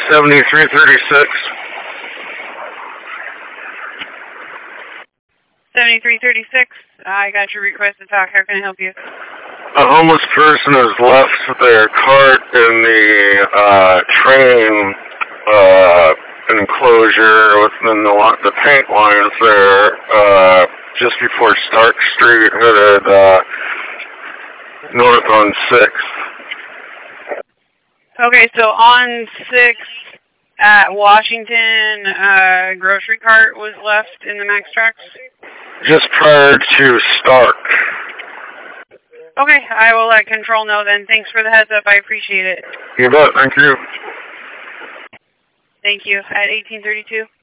7336. 7336. I got your request to talk. How can I help you? A homeless person has left their cart in the train enclosure within the paint lines there, just before Stark Street, headed north on 6th. Okay, so on 6th at Washington, grocery cart was left in the Max Tracks? Just prior to Stark. Okay, I will let control know then. Thanks for the heads up. I appreciate it. You bet. Thank you. Thank you. At 1832.